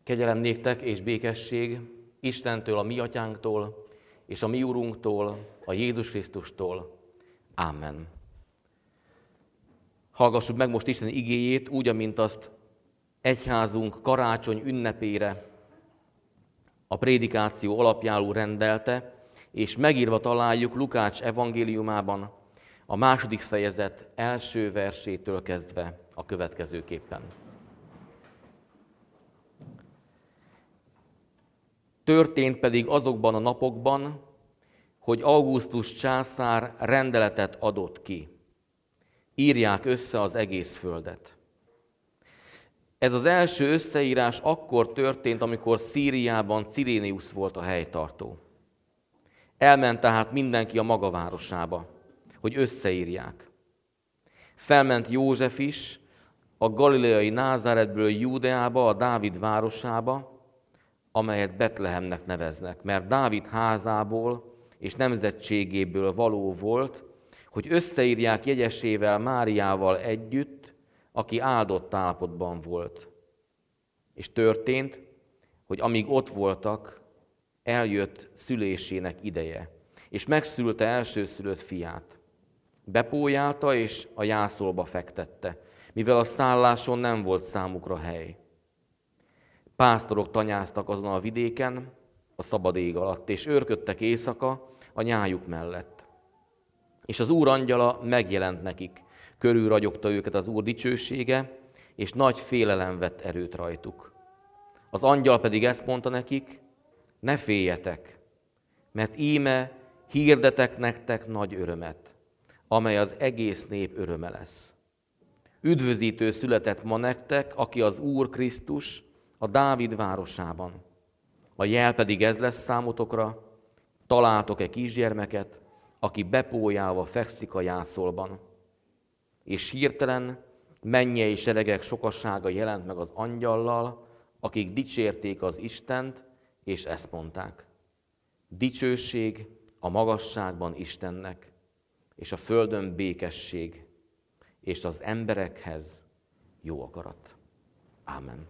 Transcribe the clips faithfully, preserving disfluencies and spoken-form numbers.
Kegyelem néktek és békesség Istentől, a mi atyánktól, és a mi Urunktól, a Jézus Krisztustól. Ámen. Hallgassuk meg most Isten igéjét, úgy, amint azt egyházunk karácsony ünnepére a prédikáció alapjául rendelte, és megírva találjuk Lukács evangéliumában, a második fejezet első versétől kezdve a következőképpen. Történt pedig azokban a napokban, hogy Augustus császár rendeletet adott ki. Írják össze az egész földet. Ez az első összeírás akkor történt, amikor Szíriában Cirénius volt a helytartó. Elment tehát mindenki a maga városába, hogy összeírják. Felment József is a galileai Názáretből Júdeába, a Dávid városába, amelyet Betlehemnek neveznek, mert Dávid házából és nemzetségéből való volt, hogy összeírják jegyesével Máriával együtt, aki áldott állapotban volt. És történt, hogy amíg ott voltak, eljött szülésének ideje, és megszülte elsőszülött fiát. Bepójálta és a jászolba fektette, mivel a szálláson nem volt számukra hely. Pásztorok tanyáztak azon a vidéken, a szabad ég alatt, és őrködtek éjszaka a nyájuk mellett. És az Úr angyala megjelent nekik, körülragyogta őket az Úr dicsősége, és nagy félelem vett erőt rajtuk. Az angyal pedig ezt mondta nekik, ne féljetek, mert íme hirdetek nektek nagy örömet, amely az egész nép öröme lesz. Üdvözítő született ma nektek, aki az Úr Krisztus, a Dávid városában. A jel pedig ez lesz számotokra, találtok-e kisgyermeket, aki bepójálva fekszik a jászolban. És hirtelen mennyei seregek sokassága jelent meg az angyallal, akik dicsérték az Istent, és ezt mondták. Dicsőség a magasságban Istennek, és a földön békesség, és az emberekhez jó akarat. Ámen.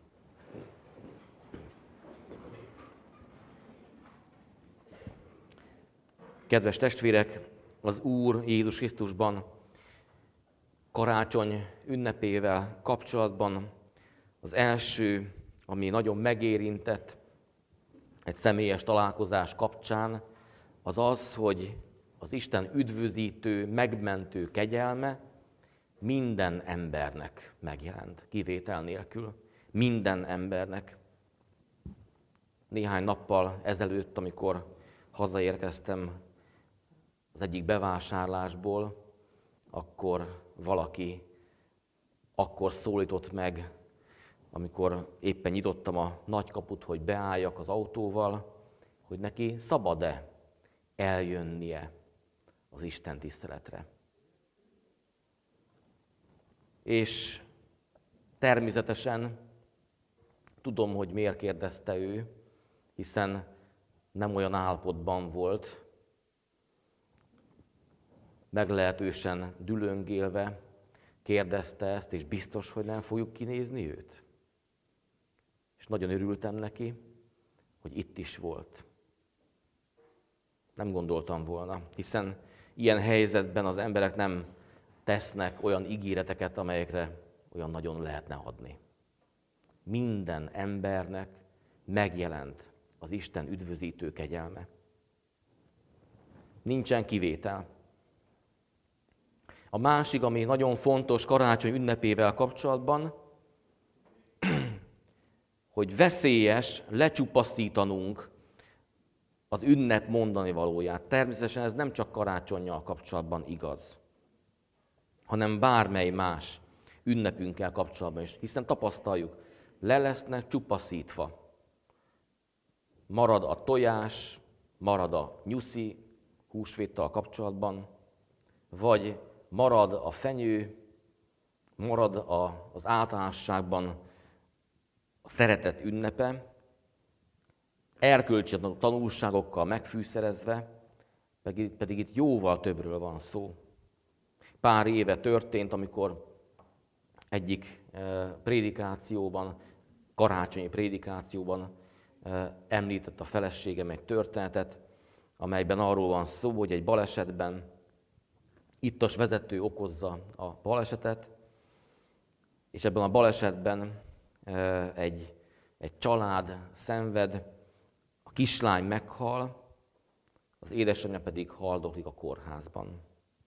Kedves testvérek, az Úr Jézus Krisztusban karácsony ünnepével kapcsolatban az első, ami nagyon megérintett egy személyes találkozás kapcsán, az az, hogy az Isten üdvözítő, megmentő kegyelme minden embernek megjelent, kivétel nélkül. Minden embernek. Néhány nappal ezelőtt, amikor hazaérkeztem az egyik bevásárlásból, akkor valaki akkor szólított meg, amikor éppen nyitottam a nagykaput, hogy beálljak az autóval, hogy neki szabad-e eljönnie az Isten tiszteletre. És természetesen tudom, hogy miért kérdezte ő, hiszen nem olyan állapotban volt, meglehetősen dülöngélve kérdezte ezt, és biztos, hogy nem fogjuk kinézni őt. És nagyon örültem neki, hogy itt is volt. Nem gondoltam volna, hiszen ilyen helyzetben az emberek nem tesznek olyan ígéreteket, amelyekre olyan nagyon lehetne adni. Minden embernek megjelent az Isten üdvözítő kegyelme. Nincsen kivétel. A másik, ami nagyon fontos karácsony ünnepével kapcsolatban, hogy veszélyes lecsupaszítanunk az ünnep mondani valóját. Természetesen ez nem csak karácsonnyal kapcsolatban igaz, hanem bármely más ünnepünkkel kapcsolatban is, hiszen tapasztaljuk, le lesznek csupaszítva. Marad a tojás, marad a nyuszi húsvéttal kapcsolatban, vagy marad a fenyő, marad a, az általánosságban a szeretet ünnepe, erkölcsi tanulságokkal megfűszerezve, pedig, pedig itt jóval többről van szó. Pár éve történt, amikor egyik prédikációban karácsonyi prédikációban említett a feleségem egy történetet, amelyben arról van szó, hogy egy balesetben ittas vezető okozza a balesetet, és ebben a balesetben egy, egy család szenved, a kislány meghal, az édesanyja pedig haldoklik a kórházban.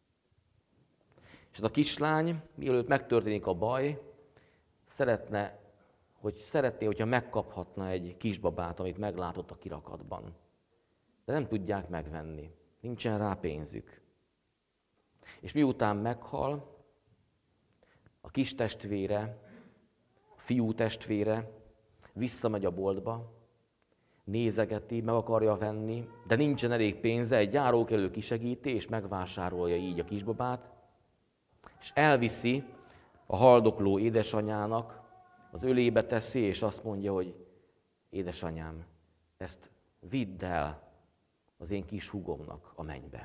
És ez a kislány, mielőtt megtörténik a baj, szeretne, hogy szeretné, hogyha megkaphatna egy kisbabát, amit meglátott a kirakatban. De nem tudják megvenni, nincsen rá pénzük. És miután meghal, a kis testvére, a fiú testvére visszamegy a boltba, nézegeti, meg akarja venni, de nincsen elég pénze, egy járókelő kisegíti, és megvásárolja így a kisbabát, és elviszi a haldokló édesanyának, az ölébe teszi, és azt mondja, hogy édesanyám, ezt vidd el az én kis húgomnak a mennybe.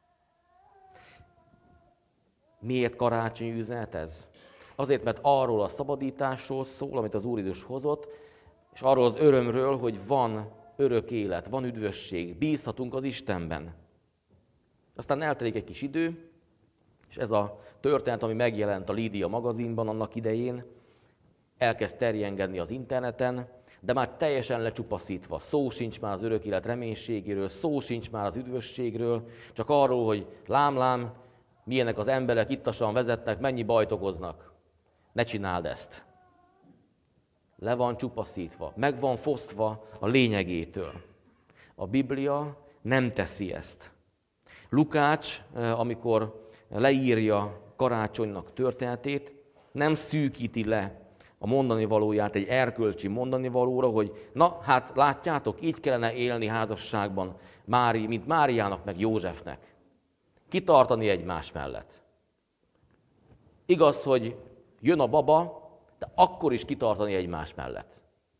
Miért karácsonyi üzenet ez? Azért, mert arról a szabadításról szól, amit az Úr Jézus hozott, és arról az örömről, hogy van örök élet, van üdvösség, bízhatunk az Istenben. Aztán eltelik egy kis idő, és ez a történet, ami megjelent a Lídia magazinban annak idején, elkezd terjengedni az interneten, de már teljesen lecsupaszítva. Szó sincs már az örök élet reménységéről, szó sincs már az üdvösségről, csak arról, hogy lám-lám, milyenek az emberek, ittasan vezetnek, mennyi bajt okoznak. Ne csináld ezt. Le van csupaszítva, meg van fosztva a lényegétől. A Biblia nem teszi ezt. Lukács, amikor leírja karácsonynak történetét, nem szűkíti le a mondani valóját egy erkölcsi mondani valóra, hogy na, hát látjátok, így kellene élni házasságban, Mári, mint Máriának meg Józsefnek. Kitartani egymás mellett. Igaz, hogy jön a baba, de akkor is kitartani egymás mellett.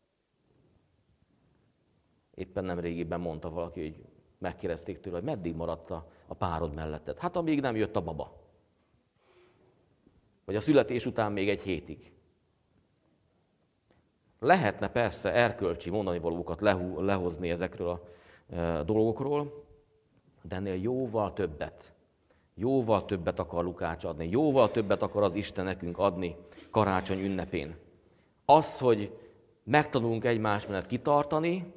Éppen nemrégiben mondta valaki, hogy megkérdezték tőle, hogy meddig maradt a párod melletted. Hát amíg nem jött a baba. Vagy a születés után még egy hétig. Lehetne persze erkölcsi mondani valókat lehozni ezekről a dolgokról, de ennél jóval többet. Jóval többet akar Lukács adni, jóval többet akar az Isten nekünk adni karácsony ünnepén. Az, hogy megtanulunk egymás mellett kitartani,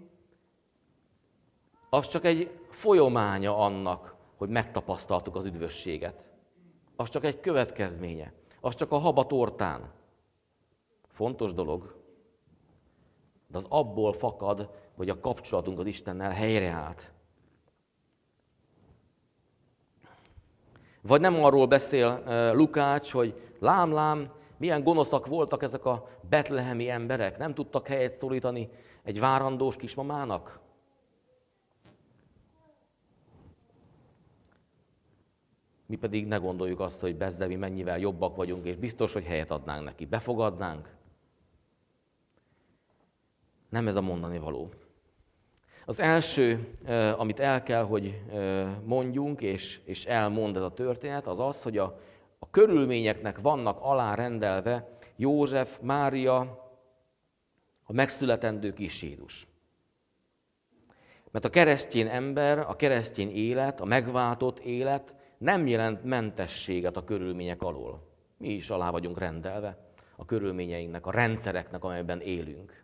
az csak egy folyamánya annak, hogy megtapasztaltuk az üdvösséget. Az csak egy következménye. Az csak a haba tortán. Fontos dolog. De az abból fakad, hogy a kapcsolatunk az Istennel helyreállt. Vagy nem arról beszél Lukács, hogy lám-lám, milyen gonoszak voltak ezek a betlehemi emberek, nem tudtak helyet szólítani egy várandós kismamának? Mi pedig ne gondoljuk azt, hogy bezze, mi mennyivel jobbak vagyunk, és biztos, hogy helyet adnánk neki. Befogadnánk? Nem ez a mondani való. Az első, amit el kell, hogy mondjunk, és, és elmond ez a történet, az az, hogy a, a körülményeknek vannak alárendelve József, Mária, a megszületendő kis Jézus. Mert a keresztény ember, a keresztény élet, a megváltott élet nem jelent mentességet a körülmények alól. Mi is alá vagyunk rendelve a körülményeinknek, a rendszereknek, amelyben élünk.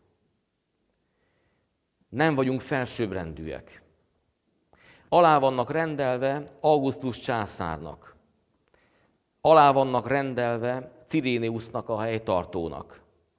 Nem vagyunk felsőbbrendűek. Alá vannak rendelve Augustus császárnak. Alá vannak rendelve Ciréniusnak, a helytartónak.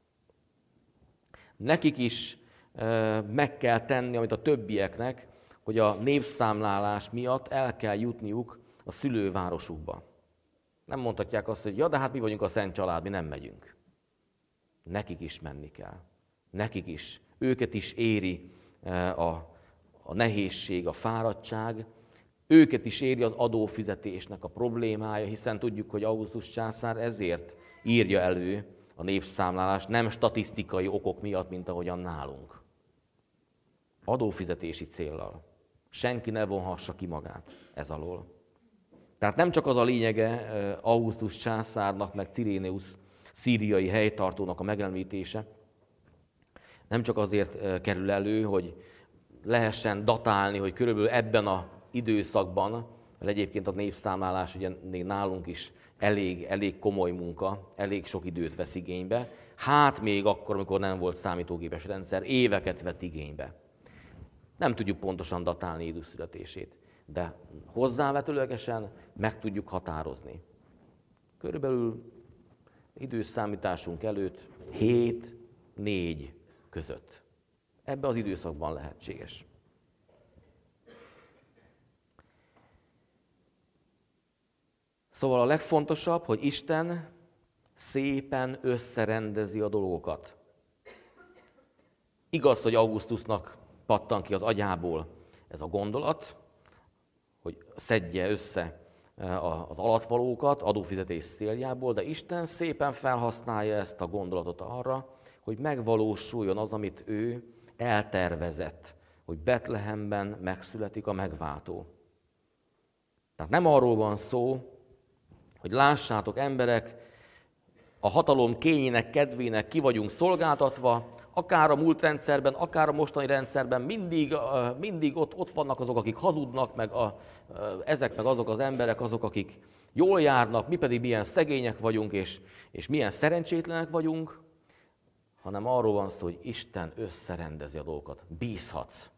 Nekik is e, meg kell tenni, amit a többieknek, hogy a népszámlálás miatt el kell jutniuk a szülővárosukba. Nem mondhatják azt, hogy ja, de hát mi vagyunk a szent család, mi nem megyünk. Nekik is menni kell. Nekik is. Őket is éri a, a nehézség, a fáradtság. Őket is éri az adófizetésnek a problémája, hiszen tudjuk, hogy Augustus császár ezért írja elő a népszámlálást, nem statisztikai okok miatt, mint ahogyan nálunk. Adófizetési céllal. Senki ne vonhassa ki magát ez alól. Tehát nem csak az a lényege Augustus császárnak, meg Cirénius szíriai helytartónak a megemlítése, Nem csak azért kerül elő, hogy lehessen datálni, hogy körülbelül ebben az időszakban, mert egyébként a népszámlálás ugye nálunk is elég, elég komoly munka, elég sok időt vesz igénybe. Hát még akkor, amikor nem volt számítógépes rendszer, éveket vett igénybe. Nem tudjuk pontosan datálni Jézus születését, de hozzávetőlegesen meg tudjuk határozni. Körülbelül időszámításunk előtt hét négy között. Ebben az időszakban lehetséges. Szóval a legfontosabb, hogy Isten szépen összerendezi a dolgokat. Igaz, hogy Augustusnak pattan ki az agyából ez a gondolat, hogy szedje össze az alatvalókat adófizetés céljából, de Isten szépen felhasználja ezt a gondolatot arra, hogy megvalósuljon az, amit ő eltervezett, hogy Betlehemben megszületik a megváltó. Tehát nem arról van szó, hogy lássátok emberek, a hatalom kényének, kedvének ki vagyunk szolgáltatva, akár a múlt rendszerben, akár a mostani rendszerben, mindig, mindig ott, ott vannak azok, akik hazudnak, meg a, ezek meg azok az emberek, azok, akik jól járnak, mi pedig milyen szegények vagyunk, és, és milyen szerencsétlenek vagyunk, hanem arról van szó, hogy Isten összerendezi a dolgokat. Bízhatsz.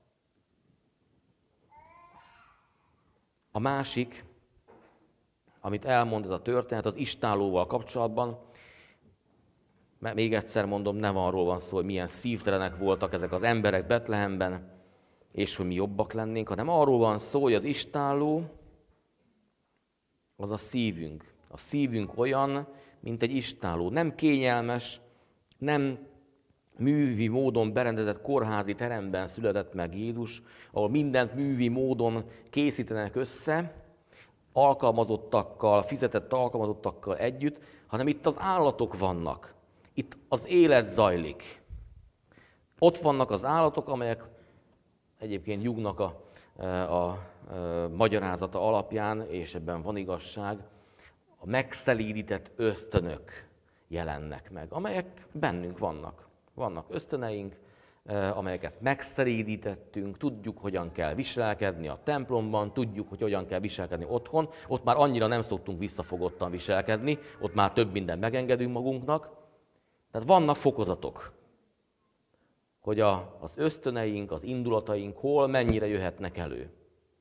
A másik, amit elmond ez a történet, az istállóval kapcsolatban, mert még egyszer mondom, nem arról van szó, hogy milyen szívtelenek voltak ezek az emberek Betlehemben, és hogy mi jobbak lennénk, hanem arról van szó, hogy az istálló az a szívünk. A szívünk olyan, mint egy istálló. Nem kényelmes, nem művi módon berendezett kórházi teremben született meg Jézus, ahol mindent művi módon készítenek össze, alkalmazottakkal, fizetett alkalmazottakkal együtt, hanem itt az állatok vannak. Itt az élet zajlik. Ott vannak az állatok, amelyek egyébként Jungnak a, a, a, a magyarázata alapján, és ebben van igazság, a megszelídített ösztönök jelennek meg, amelyek bennünk vannak. Vannak ösztöneink, amelyeket megszelídítettünk, tudjuk, hogyan kell viselkedni a templomban, tudjuk, hogy hogyan kell viselkedni otthon. Ott már annyira nem szoktunk visszafogottan viselkedni, ott már több mindent megengedünk magunknak. Tehát vannak fokozatok, hogy a, az ösztöneink, az indulataink hol, mennyire jöhetnek elő.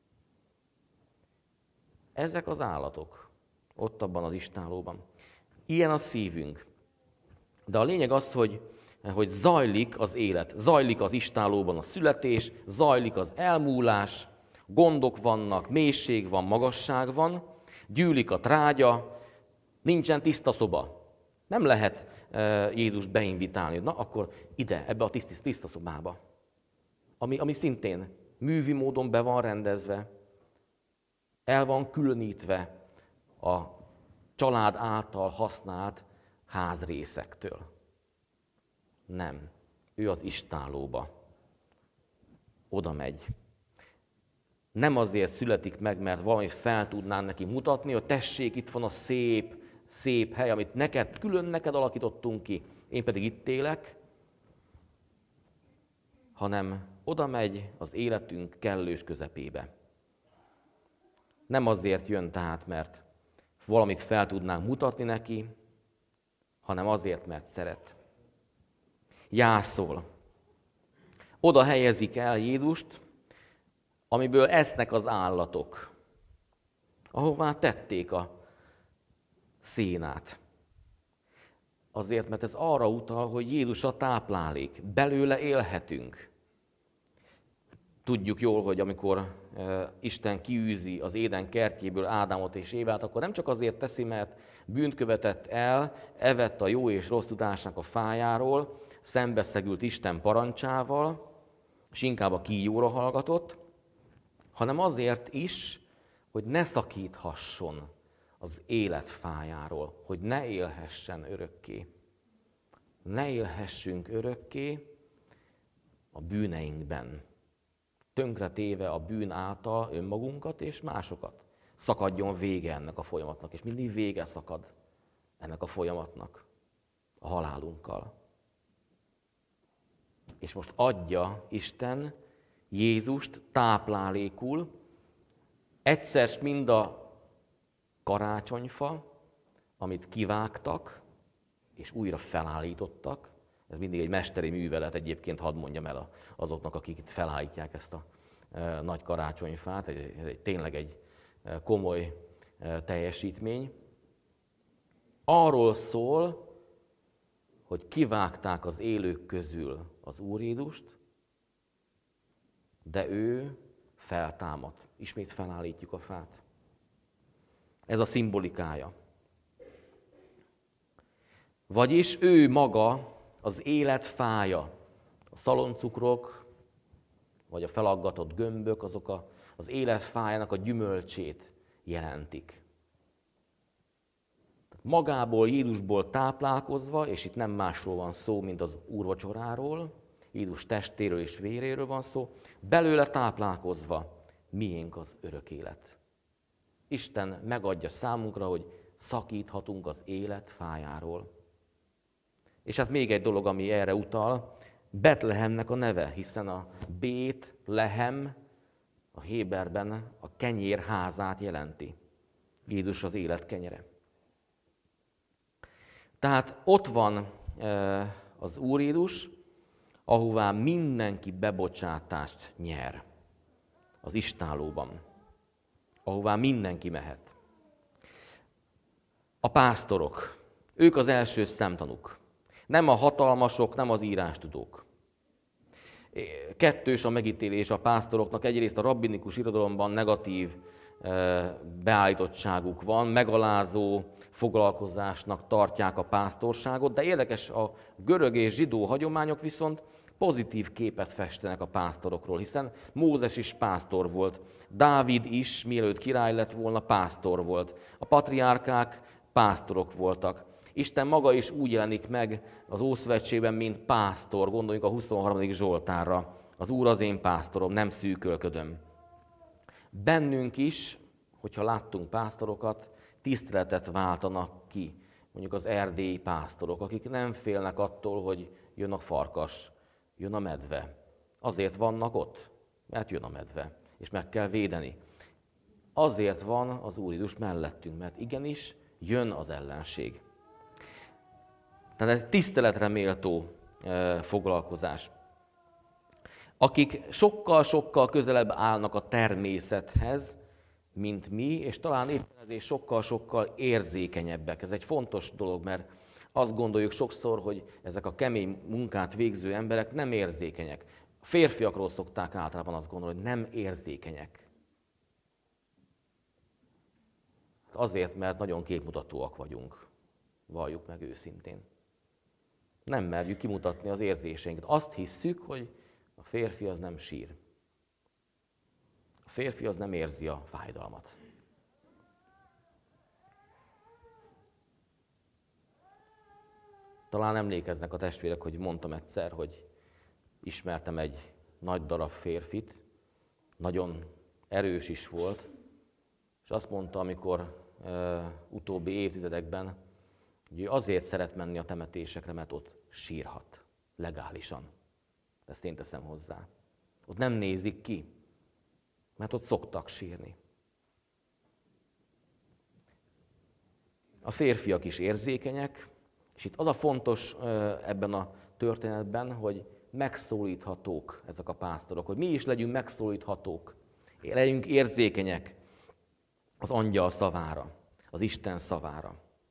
Ezek az állatok, ott abban az istállóban. Ilyen a szívünk. De a lényeg az, hogy, hogy zajlik az élet, zajlik az istállóban a születés, zajlik az elmúlás, gondok vannak, mélység van, magasság van, gyűlik a trágya, nincsen tiszta szoba. Nem lehet Jézus beinvitálni. Na, akkor ide, ebbe a tiszta, tiszta szobába. Ami, ami szintén művi módon be van rendezve, el van különítve a család által használt házrészektől. Nem. Ő az istállóba. Oda megy. Nem azért születik meg, mert valamit fel tudnám neki mutatni, hogy tessék, itt van a szép, szép hely, amit neked, külön neked alakítottunk ki, én pedig itt élek, hanem oda megy az életünk kellős közepébe. Nem azért jön tehát, mert valamit fel tudnánk mutatni neki, hanem azért, mert szeret. Jászol. Oda helyezik el Jézust, amiből esznek az állatok, ahová tették a szénát. Azért, mert ez arra utal, hogy Jézus a táplálék, belőle élhetünk. Tudjuk jól, hogy amikor Isten kiűzi az Éden kertjéből Ádámot és Évát, akkor nem csak azért teszi, mert bűnt követett el, evett a jó és rossz tudásnak a fájáról, szembeszegült Isten parancsával, és inkább a kígyóra hallgatott, hanem azért is, hogy ne szakíthasson az élet fájáról, hogy ne élhessen örökké. Ne élhessünk örökké a bűneinkben, tönkretéve a bűn által önmagunkat és másokat. Szakadjon vége ennek a folyamatnak, és mindig vége szakad ennek a folyamatnak a halálunkkal. És most adja Isten Jézust táplálékul, egyszer mind a karácsonyfa, amit kivágtak, és újra felállítottak. Ez mindig egy mesteri művelet, egyébként hadd mondjam el azoknak, akik itt felállítják ezt a e, nagy karácsonyfát. Ez egy, tényleg egy e, komoly e, teljesítmény. Arról szól, hogy kivágták az élők közül az Úr Jézust, de ő feltámadt. Ismét felállítjuk a fát. Ez a szimbolikája. Vagyis ő maga az élet fája. A szaloncukrok, vagy a felaggatott gömbök, azok a, az élet fájának a gyümölcsét jelentik. Magából, Jézusból táplálkozva, és itt nem másról van szó, mint az úrvacsoráról, Jézus testéről és véréről van szó, belőle táplálkozva miénk az örök élet. Isten megadja számunkra, hogy szakíthatunk az élet fájáról. És hát még egy dolog, ami erre utal, Betlehemnek a neve, hiszen a Bét Lehem a héberben a kenyér házát jelenti. Jézus az élet kenyere. Tehát ott van az Úr Jézus, ahová mindenki bebocsátást nyer az istállóban, ahová mindenki mehet. A pásztorok, ők az első szemtanúk. Nem a hatalmasok, nem az írástudók. Kettős a megítélés a pásztoroknak. Egyrészt a rabbinikus irodalomban negatív beállítottságuk van, megalázó foglalkozásnak tartják a pásztorságot, de érdekes, a görög és zsidó hagyományok viszont pozitív képet festenek a pásztorokról, hiszen Mózes is pásztor volt, Dávid is, mielőtt király lett volna, pásztor volt. A patriárkák pásztorok voltak. Isten maga is úgy jelenik meg az Ószövetségben, mint pásztor. Gondoljunk a huszonharmadik Zsoltárra. Az Úr az én pásztorom, nem szűkölködöm. Bennünk is, hogyha láttunk pásztorokat, tiszteletet váltanak ki. Mondjuk az erdélyi pásztorok, akik nem félnek attól, hogy jön a farkas, jön a medve. Azért vannak ott, mert jön a medve, és meg kell védeni. Azért van az Úr Jézus mellettünk, mert igenis jön az ellenség. Tehát ez tiszteletre méltó e, foglalkozás. Akik sokkal-sokkal közelebb állnak a természethez, mint mi, és talán éppen ezért sokkal-sokkal érzékenyebbek. Ez egy fontos dolog, mert azt gondoljuk sokszor, hogy ezek a kemény munkát végző emberek nem érzékenyek. A férfiakról szokták általában azt gondolni, hogy nem érzékenyek. Azért, mert nagyon képmutatóak vagyunk. Valljuk meg őszintén. Nem merjük kimutatni az érzéseinket. Azt hisszük, hogy a férfi az nem sír. A férfi az nem érzi a fájdalmat. Talán emlékeznek a testvérek, hogy mondtam egyszer, hogy ismertem egy nagy darab férfit, nagyon erős is volt, és azt mondta, amikor uh, utóbbi évtizedekben, hogy ő azért szeret menni a temetésekre, mert ott sírhat, legálisan. Ezt én teszem hozzá. Ott nem nézik ki, mert ott szoktak sírni. A férfiak is érzékenyek, és itt az a fontos ebben a történetben, hogy megszólíthatók ezek a pásztorok, hogy mi is legyünk megszólíthatók, legyünk érzékenyek az angyal szavára, az Isten szavára.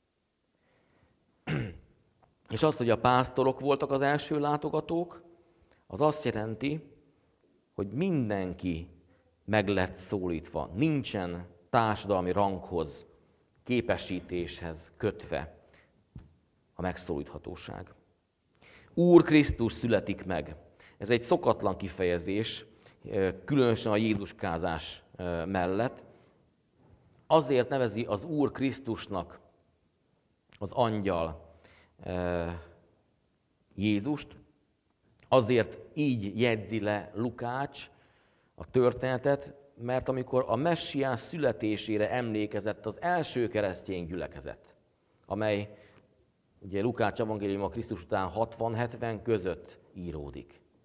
És azt, hogy a pásztorok voltak az első látogatók, az azt jelenti, hogy mindenki meg lett szólítva, nincsen társadalmi ranghoz, képesítéshez kötve a megszólíthatóság. Úr Krisztus születik meg. Ez egy szokatlan kifejezés, különösen a jézuskázás mellett. Azért nevezi az Úr Krisztusnak az angyal Jézust, azért így jegyzi le Lukács a történetet, mert amikor a messiás születésére emlékezett az első keresztény gyülekezet, amely ugye Lukács evangéliuma Krisztus után hatvan-hetven között íródik.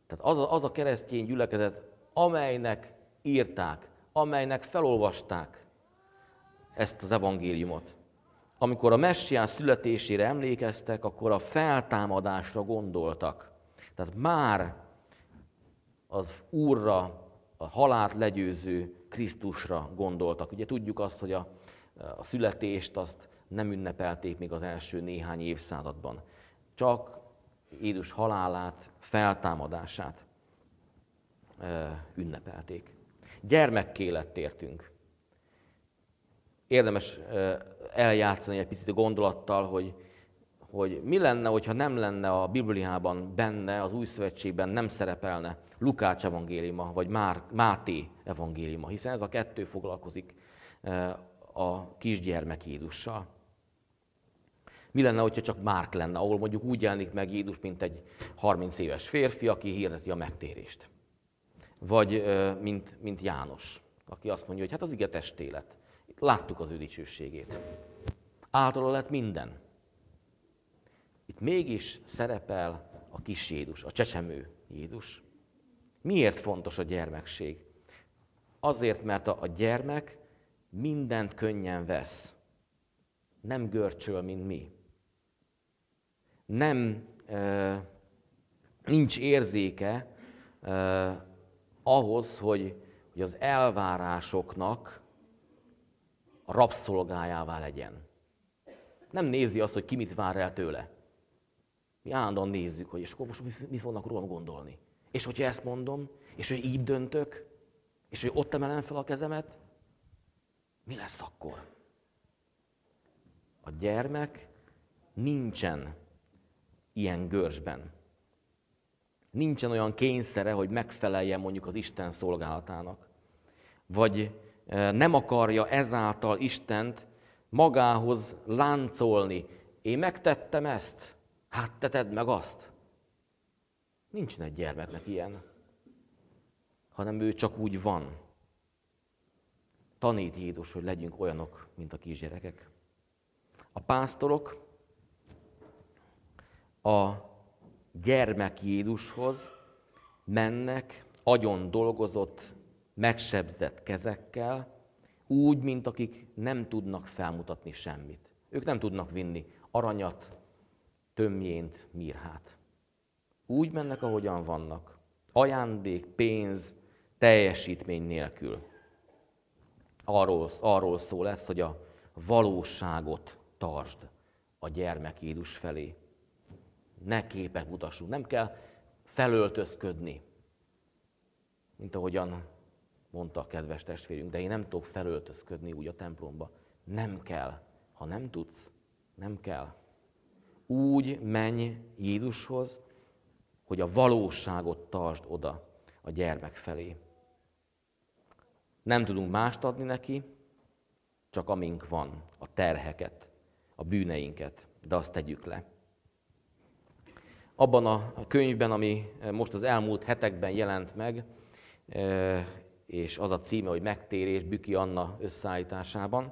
Tehát az a, az a keresztény gyülekezet, amelynek írták, amelynek felolvasták ezt az evangéliumot. Amikor a messiás születésére emlékeztek, akkor a feltámadásra gondoltak. Tehát már az Úrra, a halált legyőző Krisztusra gondoltak. Ugye tudjuk azt, hogy a, a születést azt nem ünnepelték még az első néhány évszázadban. Csak Jézus halálát, feltámadását e, ünnepelték. Gyermekké lett értünk. Érdemes e, eljátszani egy picit a gondolattal, hogy, hogy mi lenne, hogyha nem lenne a Bibliában benne, az Új Szövetségben nem szerepelne Lukács evangéliuma, vagy Már, Máté evangéliuma, hiszen ez a kettő foglalkozik e, a kisgyermek Jézussal. Mi lenne, hogyha csak Márk lenne, ahol mondjuk úgy jelenik meg Jézus, mint egy harminc éves férfi, aki hirdeti a megtérést. Vagy mint, mint János, aki azt mondja, hogy hát az ige testélet. Láttuk az ő dicsőségét. Általa lett minden. Itt mégis szerepel a kis Jézus, a csecsemő Jézus. Miért fontos a gyermekség? Azért, mert a, a gyermek mindent könnyen vesz. Nem görcsöl, mint mi. Nem, eh, nincs érzéke eh, ahhoz, hogy, hogy az elvárásoknak a rabszolgájává legyen. Nem nézi azt, hogy ki mit vár el tőle. Mi állandóan nézzük, hogy és akkor most mit, mit fognak rólam gondolni. És hogyha ezt mondom, és hogy így döntök, és hogy ott emelem fel a kezemet, mi lesz akkor? A gyermek nincsen ilyen görcsben. Nincsen olyan kényszere, hogy megfeleljen mondjuk az Isten szolgálatának. Vagy nem akarja ezáltal Istent magához láncolni. Én megtettem ezt, hát te tedd meg azt. Nincsen egy gyermeknek ilyen, hanem ő csak úgy van. Tanít Jézus, hogy legyünk olyanok, mint a kisgyerekek. A pásztorok a gyermek Jézushoz mennek agyon dolgozott, megsebzett kezekkel, úgy, mint akik nem tudnak felmutatni semmit. Ők nem tudnak vinni aranyat, tömjént, mirhát. Úgy mennek, ahogyan vannak. Ajándék, pénz, teljesítmény nélkül. Arról, arról szól lesz, hogy a valóságot tartsd a gyermek Jézus felé. Ne képet mutassunk, nem kell felöltözködni, mint ahogyan mondta a kedves testvérünk, de én nem tudok felöltözködni úgy a templomba. Nem kell. Ha nem tudsz, nem kell. Úgy menj Jézushoz, hogy a valóságot tartsd oda a gyermek felé. Nem tudunk mást adni neki, csak amink van, a terheket, a bűneinket, de azt tegyük le. Abban a könyvben, ami most az elmúlt hetekben jelent meg, és az a címe, hogy Megtérés Büki Anna összeállításában,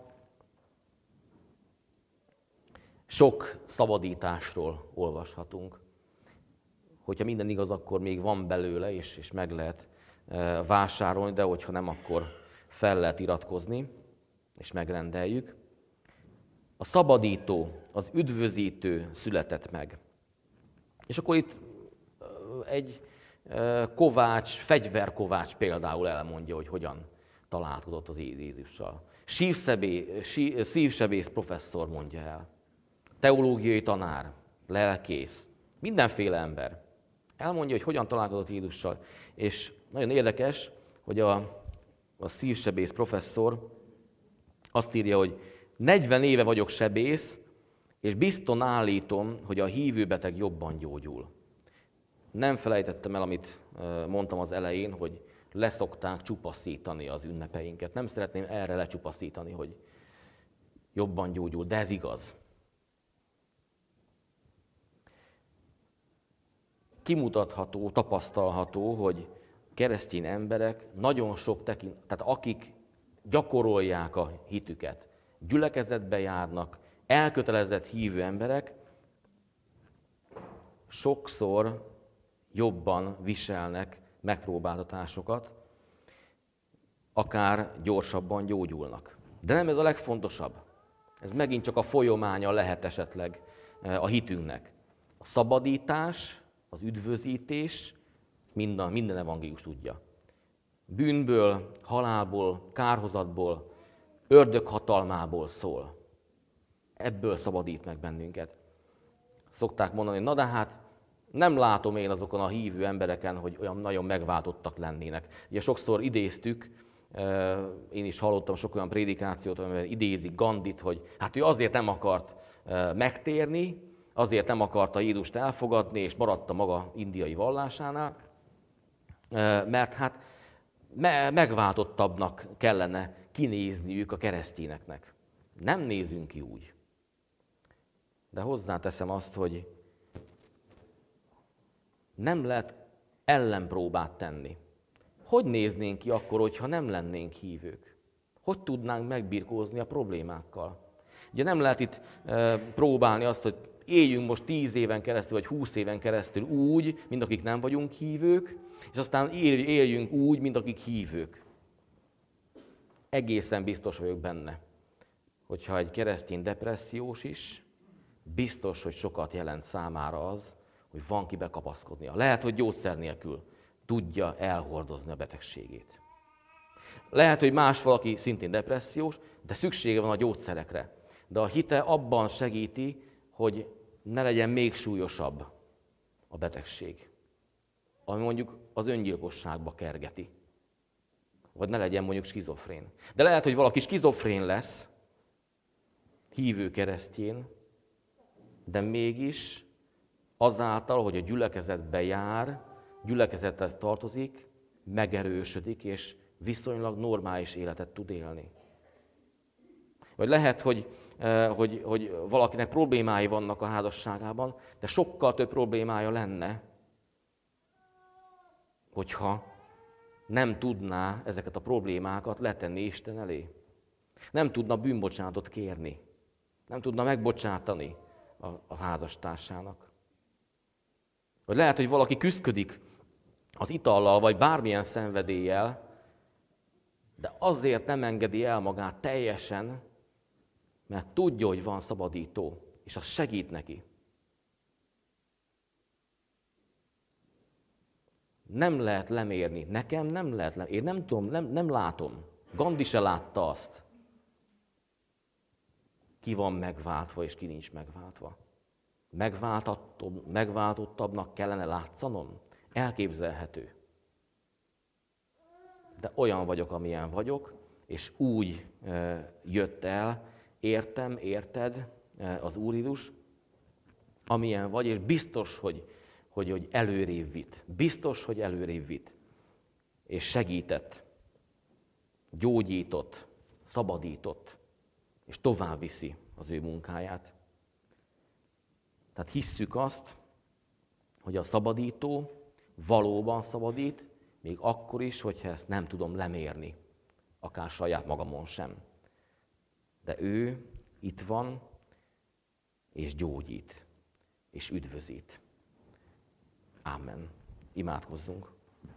sok szabadításról olvashatunk. Hogyha minden igaz, akkor még van belőle, és, és meg lehet vásárolni, de hogyha nem, akkor fel lehet iratkozni, és megrendeljük. A szabadító, az üdvözítő született meg. És akkor itt egy kovács, fegyverkovács például elmondja, hogy hogyan találkozott az Jézussal. Szívsebész professzor mondja el. Teológiai tanár, lelkész, mindenféle ember. Elmondja, hogy hogyan találkozott Jézussal. És nagyon érdekes, hogy a, a szívsebész professzor azt írja, hogy negyven éve vagyok sebész, és bizton állítom, hogy a hívő beteg jobban gyógyul. Nem felejtettem el, amit mondtam az elején, hogy leszokták csupaszítani az ünnepeinket. Nem szeretném erre lecsupaszítani, hogy jobban gyógyul, de ez igaz. Kimutatható, tapasztalható, hogy keresztény emberek nagyon sok tekint, tehát akik gyakorolják a hitüket, gyülekezetbe járnak, elkötelezett hívő emberek, sokszor jobban viselnek megpróbáltatásokat, akár gyorsabban gyógyulnak. De nem ez a legfontosabb. Ez megint csak a folyamánya lehet esetleg a hitünknek. A szabadítás, az üdvözítés, minden, minden evangélius tudja. Bűnből, halálból, kárhozatból, ördög hatalmából szól. Ebből szabadít meg bennünket. Szokták mondani, na de hát nem látom én azokon a hívő embereken, hogy olyan nagyon megváltottak lennének. Ugye sokszor idéztük, én is hallottam sok olyan prédikációt, amiben idézik Gandhit, hogy hát ő azért nem akart megtérni, azért nem akarta Jézust elfogadni, és maradt a maga indiai vallásánál, mert hát megváltottabbnak kellene kinézniük a keresztényeknek. Nem nézünk ki úgy. De hozzáteszem azt, hogy nem lehet ellenpróbát tenni. Hogy néznénk ki akkor, hogyha nem lennénk hívők? Hogy tudnánk megbirkózni a problémákkal? Ugye nem lehet itt e, próbálni azt, hogy éljünk most tíz éven keresztül, vagy húsz éven keresztül úgy, mint akik nem vagyunk hívők, és aztán éljünk úgy, mint akik hívők. Egészen biztos vagyok benne, hogyha egy keresztény depressziós is, biztos, hogy sokat jelent számára az, hogy van kibe kapaszkodnia. Lehet, hogy gyógyszer nélkül tudja elhordozni a betegségét. Lehet, hogy más valaki szintén depressziós, de szüksége van a gyógyszerekre. De a hite abban segíti, hogy ne legyen még súlyosabb a betegség, ami mondjuk az öngyilkosságba kergeti. Vagy ne legyen mondjuk skizofrén. De lehet, hogy valaki skizofrén lesz, hívő keresztjén, de mégis azáltal, hogy a gyülekezetbe jár, gyülekezethez tartozik, megerősödik, és viszonylag normális életet tud élni. Vagy lehet, hogy, hogy, hogy valakinek problémái vannak a házasságában, de sokkal több problémája lenne, hogyha nem tudná ezeket a problémákat letenni Isten elé. Nem tudna bűnbocsánatot kérni. Nem tudna megbocsátani a, a házastársának. Vagy lehet, hogy valaki küszködik az itallal, vagy bármilyen szenvedéllyel, de azért nem engedi el magát teljesen, mert tudja, hogy van szabadító, és az segít neki. Nem lehet lemérni. Nekem nem lehet lemérni. Én nem tudom, nem, nem látom. Gandhi se látta azt. Ki van megváltva, és ki nincs megváltva. Megváltottabbnak kellene látszanom? Elképzelhető. De olyan vagyok, amilyen vagyok, és úgy e, jött el, értem, érted e, az Úr Jézus, amilyen vagy, és biztos, hogy, hogy, hogy előrébb vitt. Biztos, hogy előrébb vitt. És segített, gyógyított, szabadított, és tovább viszi az ő munkáját. Tehát hisszük azt, hogy a szabadító valóban szabadít, még akkor is, hogyha ezt nem tudom lemérni, akár saját magamon sem. De ő itt van, és gyógyít, és üdvözít. Ámen. Imádkozzunk.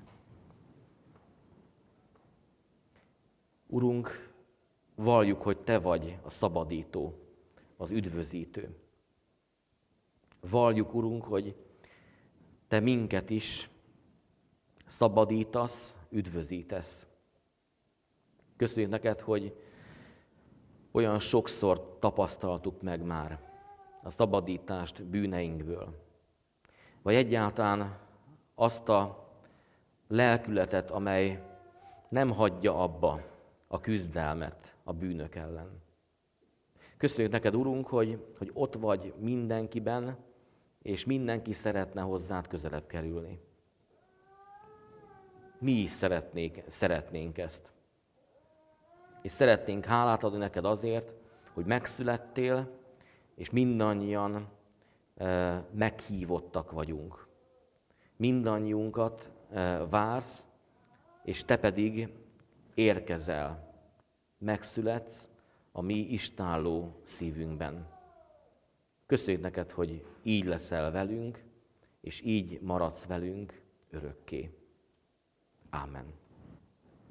Urunk, valljuk, hogy Te vagy a szabadító, az üdvözítő. Valljuk, Urunk, hogy Te minket is szabadítasz, üdvözítesz. Köszönjük neked, hogy olyan sokszor tapasztaltuk meg már a szabadítást bűneinkből. Vagy egyáltalán azt a lelkületet, amely nem hagyja abba a küzdelmet a bűnök ellen. Köszönjük neked, Urunk, hogy, hogy ott vagy mindenkiben, és mindenki szeretne hozzád közelebb kerülni. Mi is szeretnék, szeretnénk ezt. És szeretnénk hálát adni neked azért, hogy megszülettél, és mindannyian e, meghívottak vagyunk. Mindannyiunkat e, vársz, és te pedig érkezel, megszületsz a mi istálló szívünkben. Köszönjük neked, hogy így leszel velünk, és így maradsz velünk örökké. Ámen.